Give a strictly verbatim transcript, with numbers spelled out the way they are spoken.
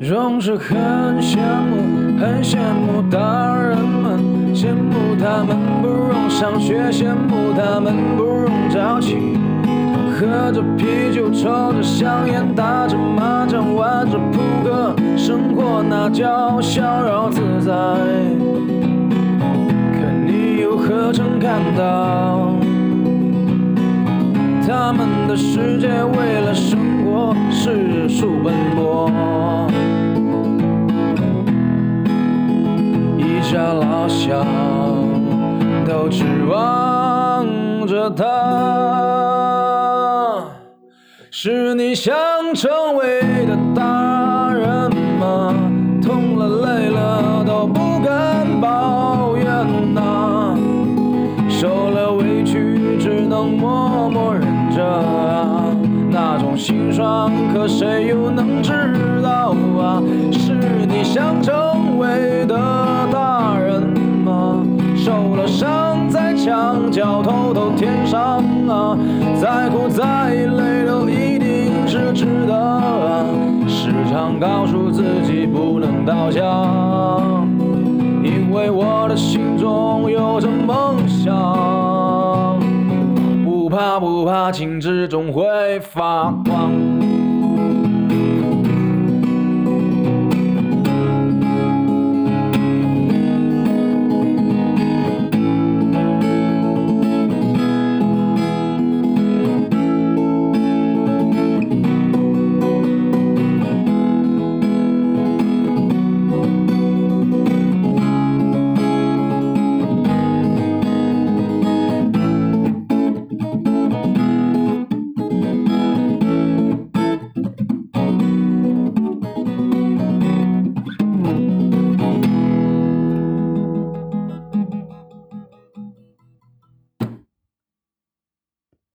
总是很羡慕，很羡慕大人们，羡慕他们不用上学，羡慕他们不用早起，喝着啤酒，抽着香烟，打着麻将，玩着扑克，生活那叫逍遥自在。可你又何曾看到，他们的世界为了生活四处奔波，一家老小都指望着他，是你想成为的大人吗？痛了累了都不敢抱怨啊，受了委屈只能默默忍着啊，那种心酸可谁又能知道啊？是你想成为的大人吗？受了伤在墙角偷偷填上啊，再苦再累都一定是值得啊，时常告诉自己不能倒下，因为我的心中有着梦想，不怕不怕，镜子总会发光。